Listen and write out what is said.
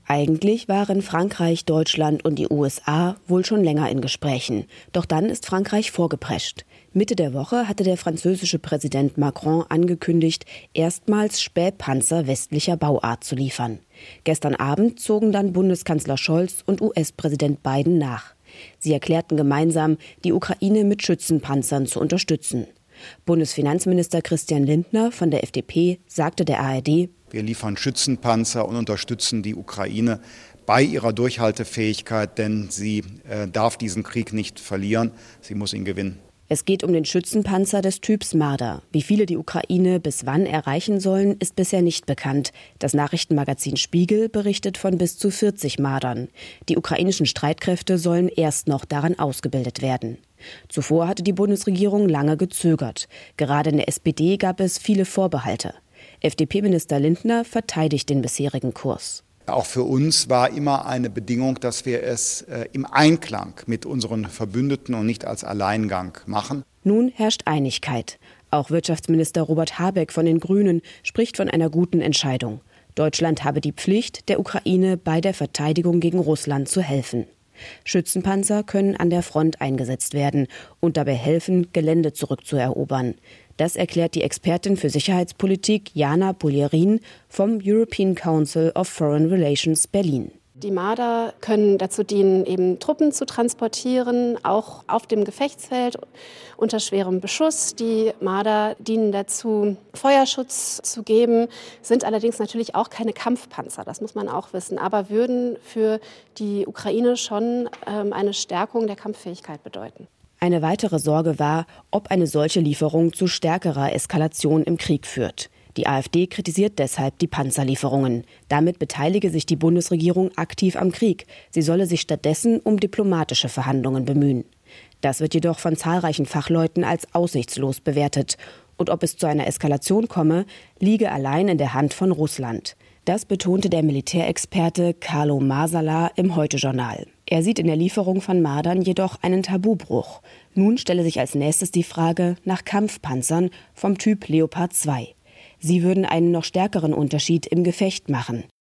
Eigentlich waren Frankreich, Deutschland und die USA wohl schon länger in Gesprächen. Doch dann ist Frankreich vorgeprescht. Mitte der Woche hatte der französische Präsident Macron angekündigt, erstmals Spähpanzer westlicher Bauart zu liefern. Gestern Abend zogen dann Bundeskanzler Scholz und US-Präsident Biden nach. Sie erklärten gemeinsam, die Ukraine mit Schützenpanzern zu unterstützen. Bundesfinanzminister Christian Lindner von der FDP sagte der ARD: Wir liefern Schützenpanzer und unterstützen die Ukraine bei ihrer Durchhaltefähigkeit, denn sie darf diesen Krieg nicht verlieren, sie muss ihn gewinnen. Es geht um den Schützenpanzer des Typs Marder. Wie viele die Ukraine bis wann erreichen sollen, ist bisher nicht bekannt. Das Nachrichtenmagazin Spiegel berichtet von bis zu 40 Mardern. Die ukrainischen Streitkräfte sollen erst noch daran ausgebildet werden. Zuvor hatte die Bundesregierung lange gezögert. Gerade in der SPD gab es viele Vorbehalte. FDP-Minister Lindner verteidigt den bisherigen Kurs. Auch für uns war immer eine Bedingung, dass wir es im Einklang mit unseren Verbündeten und nicht als Alleingang machen. Nun herrscht Einigkeit. Auch Wirtschaftsminister Robert Habeck von den Grünen spricht von einer guten Entscheidung. Deutschland habe die Pflicht, der Ukraine bei der Verteidigung gegen Russland zu helfen. Schützenpanzer können an der Front eingesetzt werden und dabei helfen, Gelände zurückzuerobern. Das erklärt die Expertin für Sicherheitspolitik Jana Pulierin vom European Council of Foreign Relations Berlin. Die Marder können dazu dienen, eben Truppen zu transportieren, auch auf dem Gefechtsfeld unter schwerem Beschuss. Die Marder dienen dazu, Feuerschutz zu geben, sind allerdings natürlich auch keine Kampfpanzer, das muss man auch wissen, aber würden für die Ukraine schon eine Stärkung der Kampffähigkeit bedeuten. Eine weitere Sorge war, ob eine solche Lieferung zu stärkerer Eskalation im Krieg führt. Die AfD kritisiert deshalb die Panzerlieferungen. Damit beteilige sich die Bundesregierung aktiv am Krieg. Sie solle sich stattdessen um diplomatische Verhandlungen bemühen. Das wird jedoch von zahlreichen Fachleuten als aussichtslos bewertet. Und ob es zu einer Eskalation komme, liege allein in der Hand von Russland. Das betonte der Militärexperte Carlo Masala im Heute-Journal. Er sieht in der Lieferung von Mardern jedoch einen Tabubruch. Nun stelle sich als nächstes die Frage nach Kampfpanzern vom Typ Leopard 2. Sie würden einen noch stärkeren Unterschied im Gefecht machen.